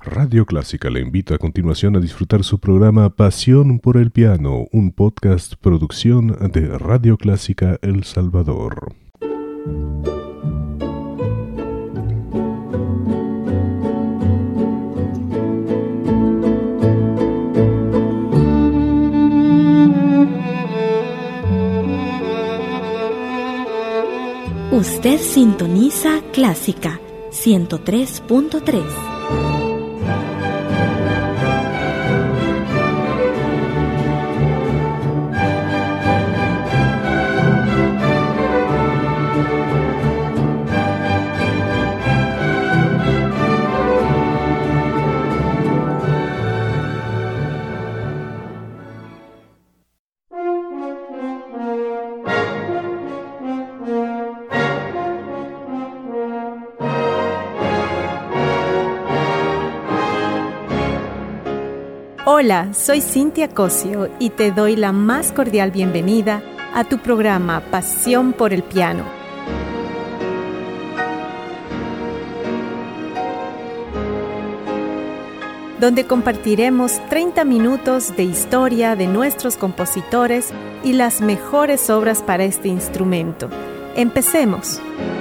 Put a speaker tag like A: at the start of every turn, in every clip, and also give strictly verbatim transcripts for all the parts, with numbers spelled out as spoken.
A: Radio Clásica le invita a continuación a disfrutar su programa Pasión por el Piano, un podcast producción de Radio Clásica El Salvador.
B: Usted sintoniza Clásica ciento tres punto tres.
C: Hola, soy Cintia Cosio y te doy la más cordial bienvenida a tu programa Pasión por el Piano. Donde compartiremos treinta minutos de historia de nuestros compositores y las mejores obras para este instrumento. Empecemos.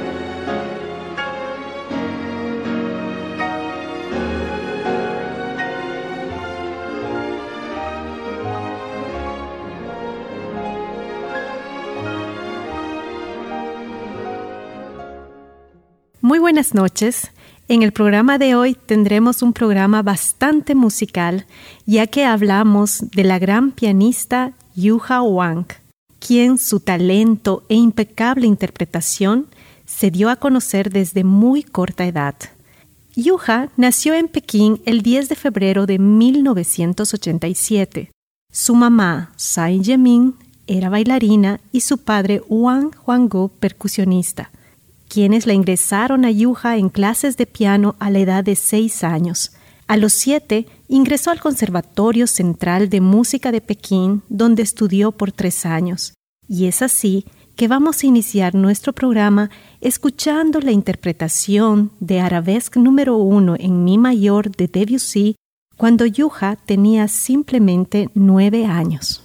C: Muy buenas noches. En el programa de hoy tendremos un programa bastante musical, ya que hablamos de la gran pianista Yuha Wang, quien su talento e impecable interpretación se dio a conocer desde muy corta edad. Yuha nació en Pekín el diez de febrero de mil novecientos ochenta y siete. Su mamá, Tsai Ye-min, era bailarina y su padre, Wang Huanggu, percusionista, quienes la ingresaron a Yuha en clases de piano a la edad de seis años. A los siete, ingresó al Conservatorio Central de Música de Pekín, donde estudió por tres años. Y es así que vamos a iniciar nuestro programa escuchando la interpretación de Arabesque número uno en Mi mayor de Debussy, cuando Yuha tenía simplemente nueve años.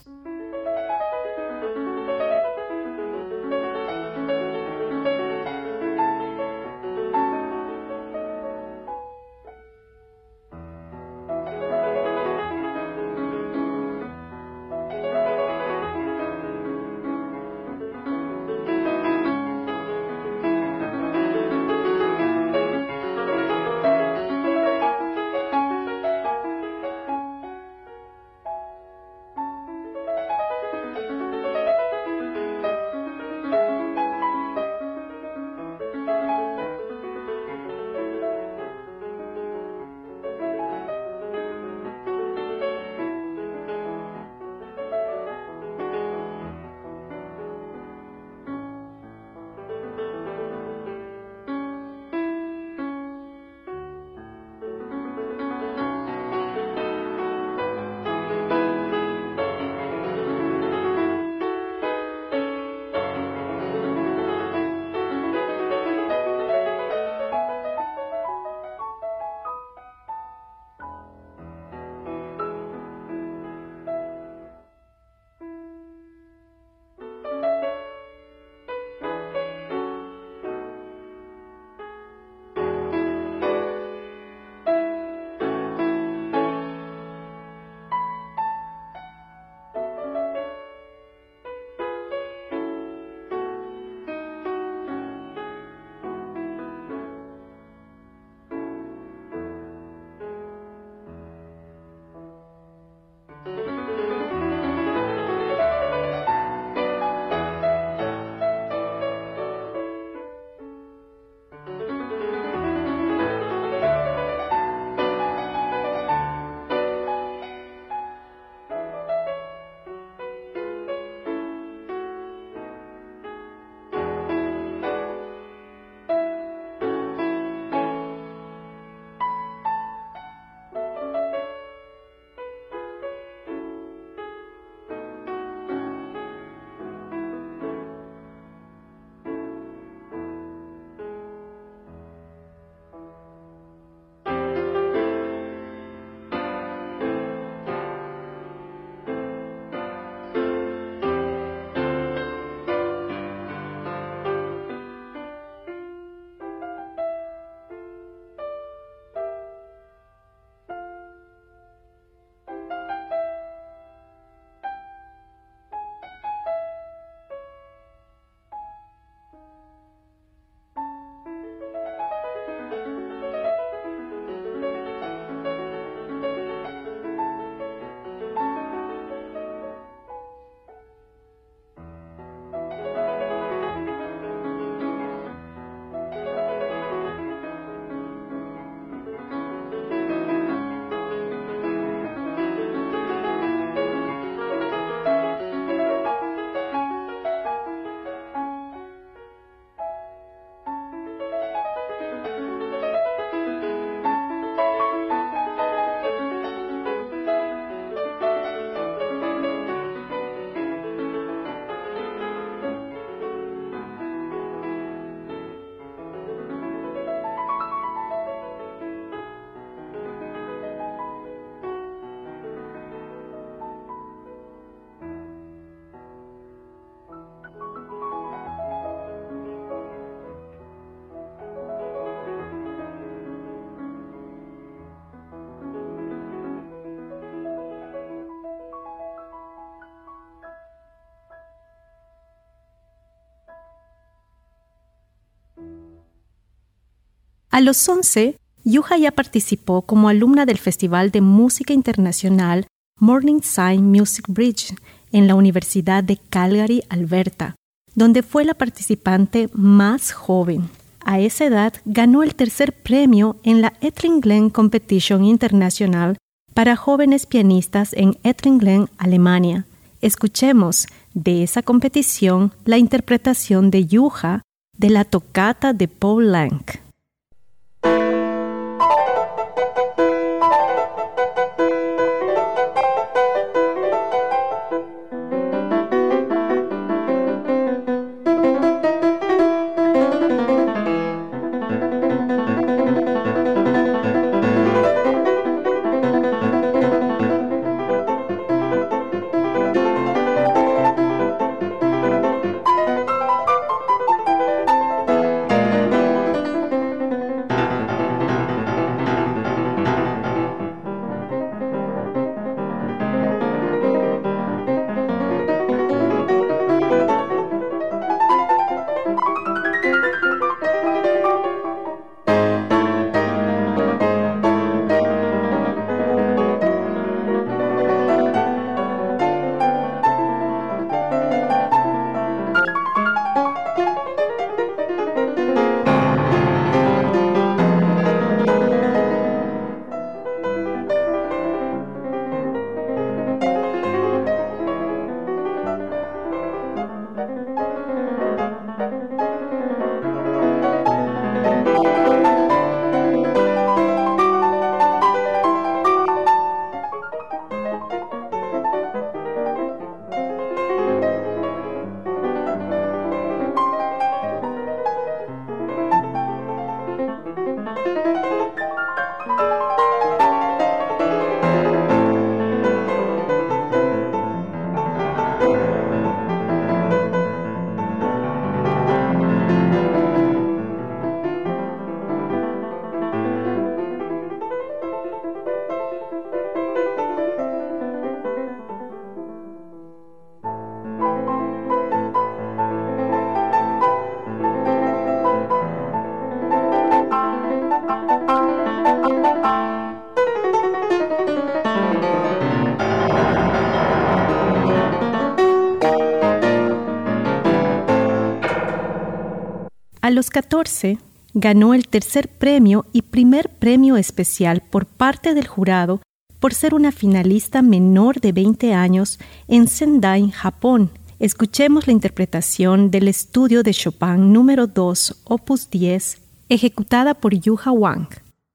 C: A los once, Juha ya participó como alumna del Festival de Música Internacional Morningside Music Bridge en la Universidad de Calgary, Alberta, donde fue la participante más joven. A esa edad ganó el tercer premio en la Ettringen Competition Internacional para jóvenes pianistas en Ettringen, Alemania. Escuchemos de esa competición la interpretación de Juha de la tocata de Poulenc. A los catorce, ganó el tercer premio y primer premio especial por parte del jurado por ser una finalista menor de veinte años en Sendai, Japón. Escuchemos la interpretación del estudio de Chopin número dos, opus diez, ejecutada por Juha Wang.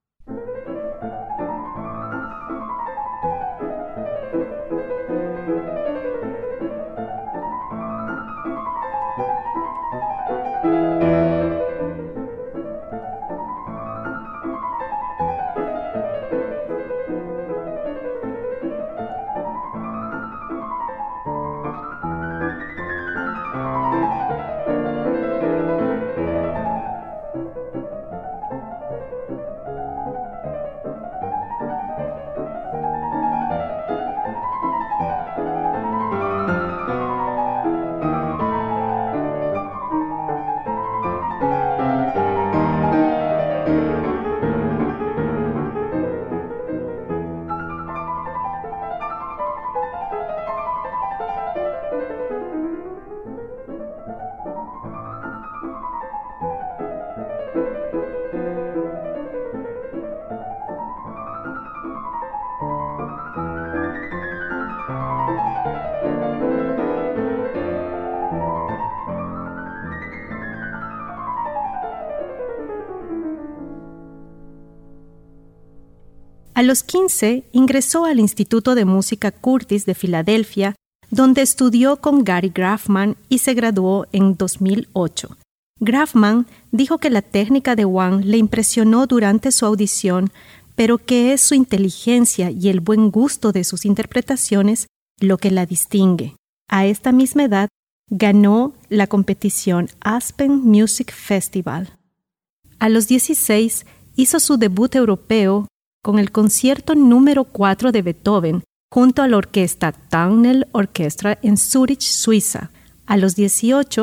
C: A los quince, ingresó al Instituto de Música Curtis de Filadelfia, donde estudió con Gary Grafman y se graduó en dos mil ocho. Grafman dijo que la técnica de Wang le impresionó durante su audición, pero que es su inteligencia y el buen gusto de sus interpretaciones lo que la distingue. A esta misma edad, ganó la competición Aspen Music Festival. A los dieciséis, hizo su debut europeo con el concierto número cuatro de Beethoven, junto a la orquesta Tunnel Orchestra en Zúrich, Suiza. A los dieciocho,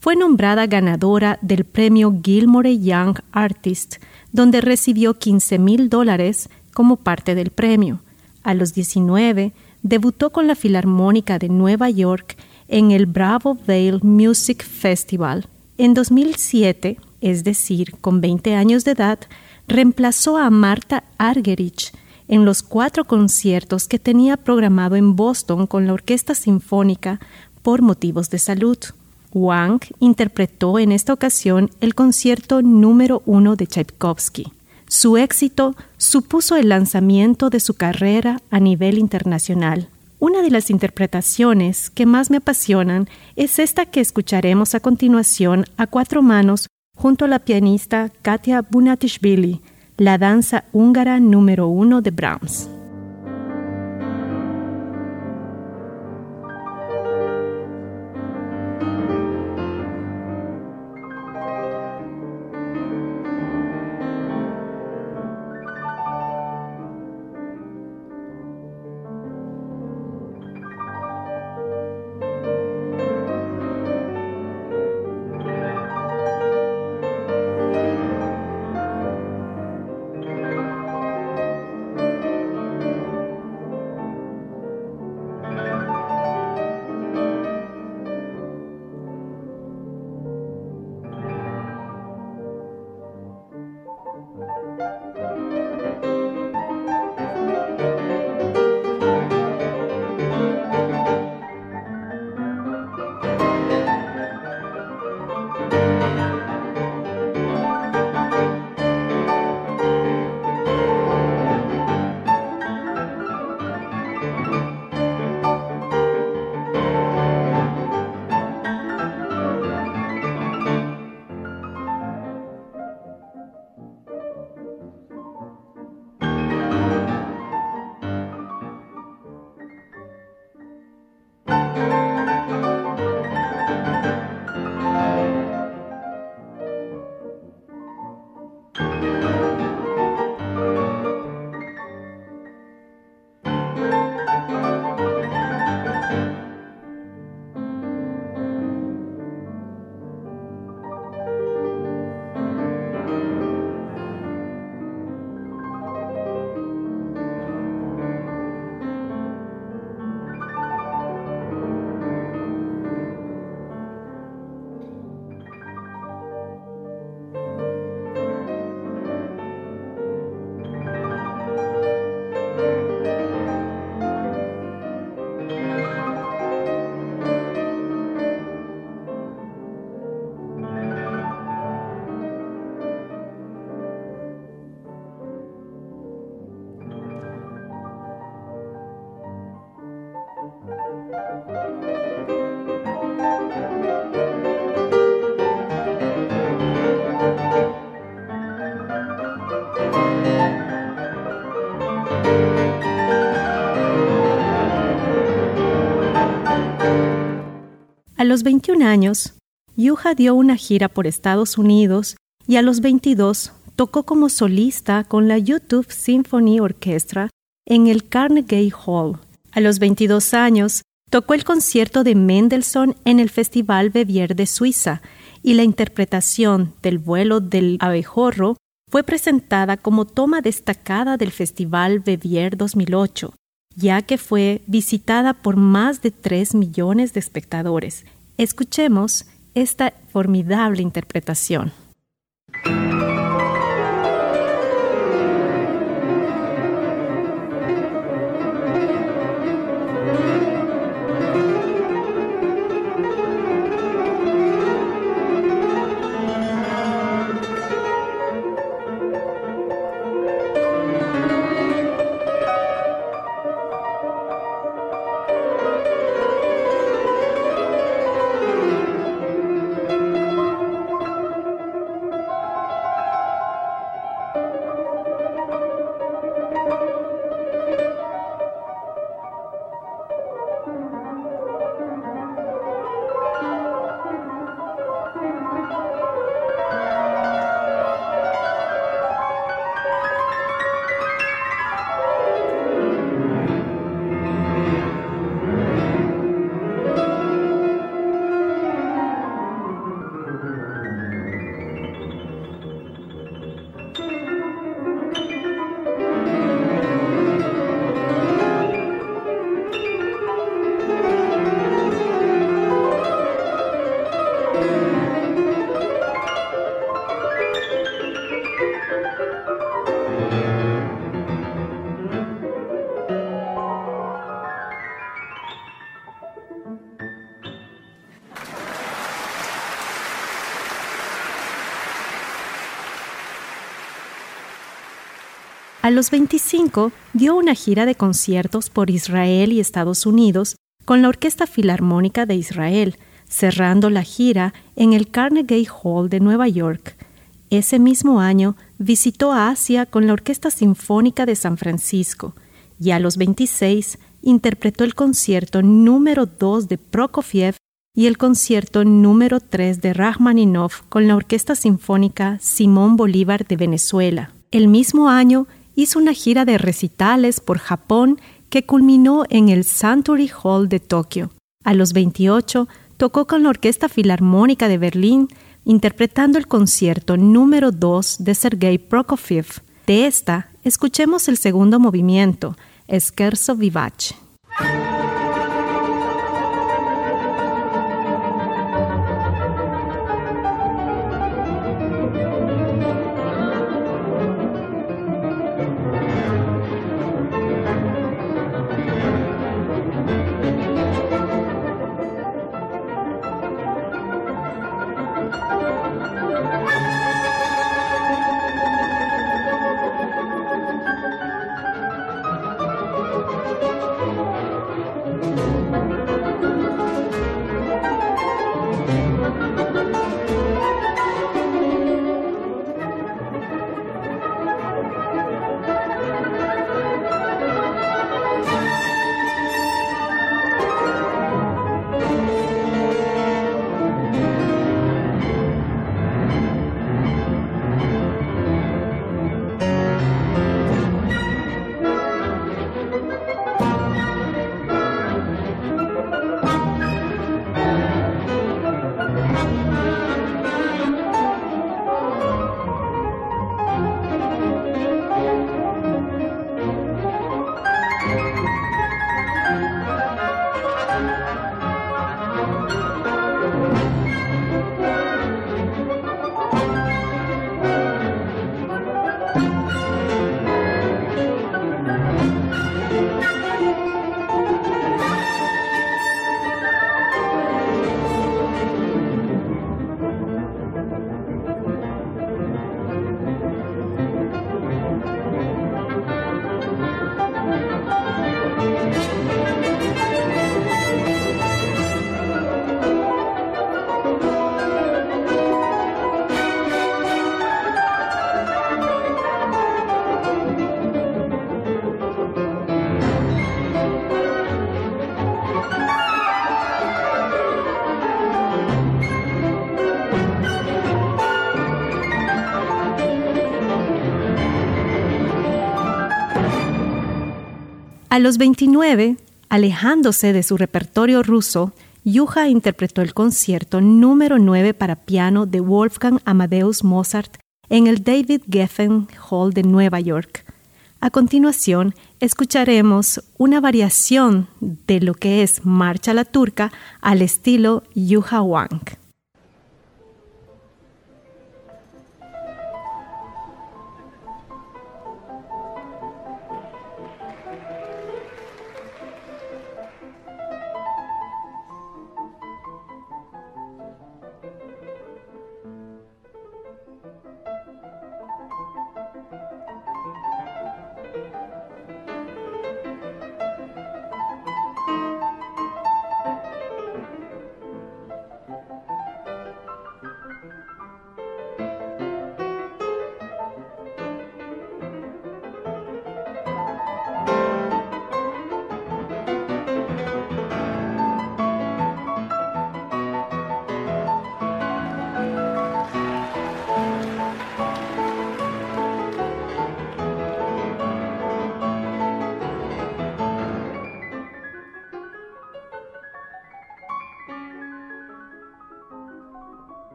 C: fue nombrada ganadora del premio Gilmore Young Artist, donde recibió quince mil dólares como parte del premio. A los diecinueve, debutó con la Filarmónica de Nueva York en el Bravo Vale Music Festival. En dos mil siete, es decir, con veinte años de edad, reemplazó a Martha Argerich en los cuatro conciertos que tenía programado en Boston con la Orquesta Sinfónica por motivos de salud. Wang interpretó en esta ocasión el concierto número uno de Tchaikovsky. Su éxito supuso el lanzamiento de su carrera a nivel internacional. Una de las interpretaciones que más me apasionan es esta que escucharemos a continuación a cuatro manos junto a la pianista Katia Bunatishvili, la danza húngara número uno de Brahms. A los veintiún años, Juha dio una gira por Estados Unidos y a los veintidós tocó como solista con la YouTube Symphony Orchestra en el Carnegie Hall. A los veintidós años, tocó el concierto de Mendelssohn en el Festival Verbier de Suiza y la interpretación del vuelo del abejorro fue presentada como toma destacada del Festival Verbier dos mil ocho, ya que fue visitada por más de tres millones de espectadores. Escuchemos esta formidable interpretación. A los veinticinco dio una gira de conciertos por Israel y Estados Unidos con la Orquesta Filarmónica de Israel, cerrando la gira en el Carnegie Hall de Nueva York. Ese mismo año visitó a Asia con la Orquesta Sinfónica de San Francisco y a los veintiséis interpretó el concierto número dos de Prokofiev y el concierto número tres de Rachmaninoff con la Orquesta Sinfónica Simón Bolívar de Venezuela. El mismo año hizo una gira de recitales por Japón que culminó en el Suntory Hall de Tokio. A los veintiocho tocó con la Orquesta Filarmónica de Berlín, interpretando el concierto número dos de Sergei Prokofiev. De esta, escuchemos el segundo movimiento, Scherzo vivace. A los veintinueve, alejándose de su repertorio ruso, Juha interpretó el concierto número nueve para piano de Wolfgang Amadeus Mozart en el David Geffen Hall de Nueva York. A continuación, escucharemos una variación de lo que es Marcha a la Turca al estilo Juha Wang.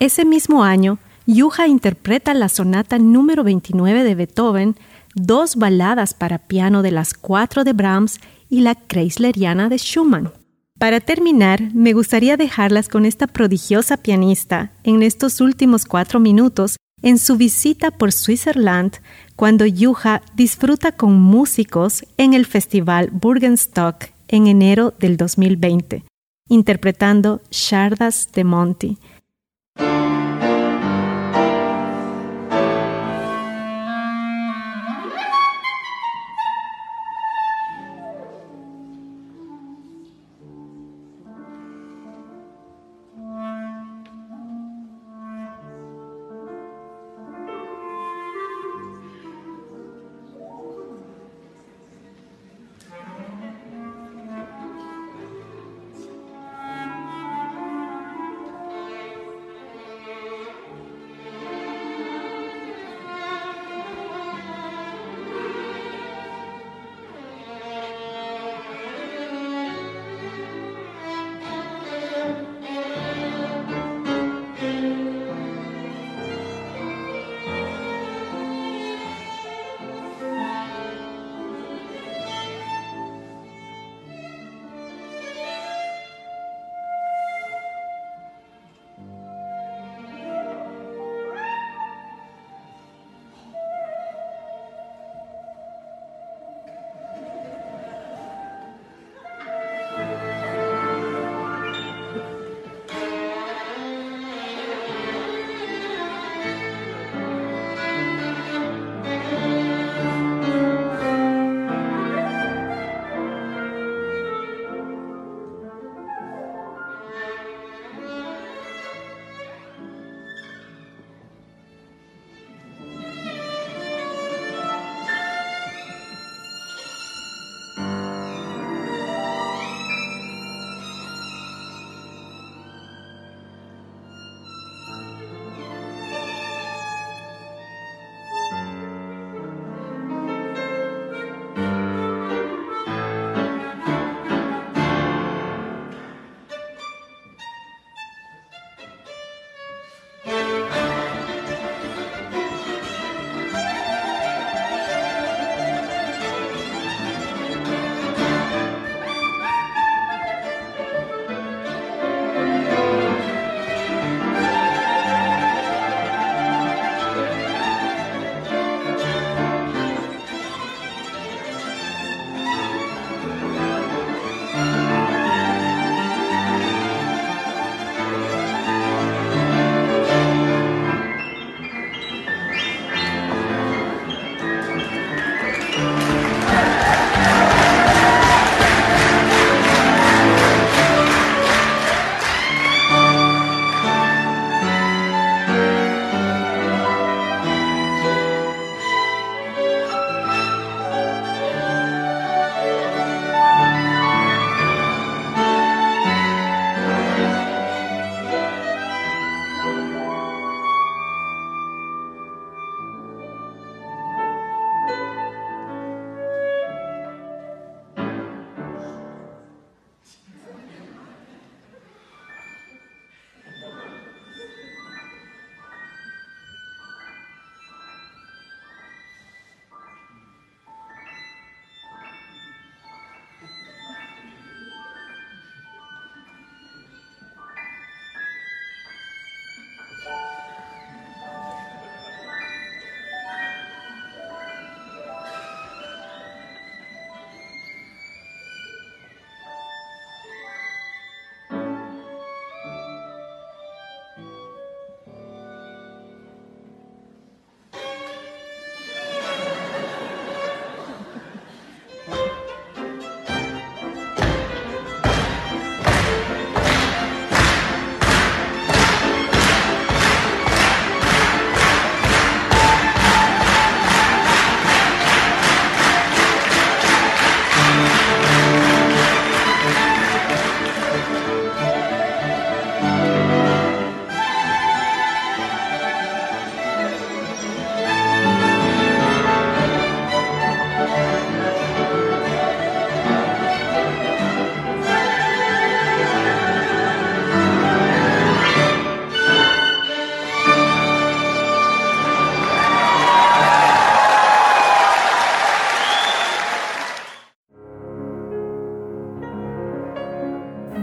C: Ese mismo año, Juha interpreta la sonata número veintinueve de Beethoven, dos baladas para piano de las cuatro de Brahms y la Kreisleriana de Schumann. Para terminar, me gustaría dejarlas con esta prodigiosa pianista en estos últimos cuatro minutos en su visita por Switzerland, cuando Juha disfruta con músicos en el Festival Burgenstock en enero del dos mil veinte, interpretando Shardas de Monti.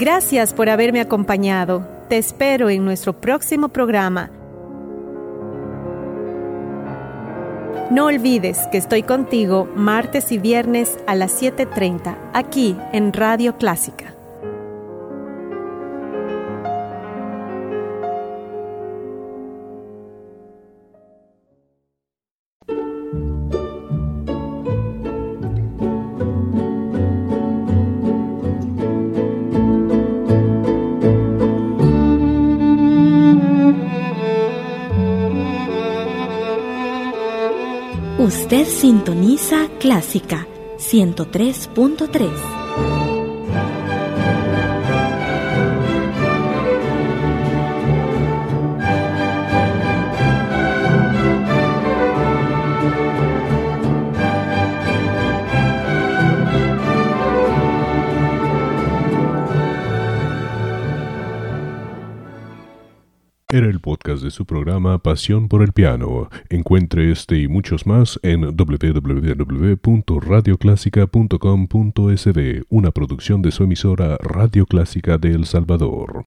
C: Gracias por haberme acompañado. Te espero en nuestro próximo programa. No olvides que estoy contigo martes y viernes a las siete treinta, aquí en Radio Clásica.
B: Usted sintoniza Clásica ciento tres punto tres.
A: Era el podcast de su programa Pasión por el Piano. Encuentre este y muchos más en doble u doble u doble u punto radio clásica punto com punto es de, una producción de su emisora Radio Clásica de El Salvador.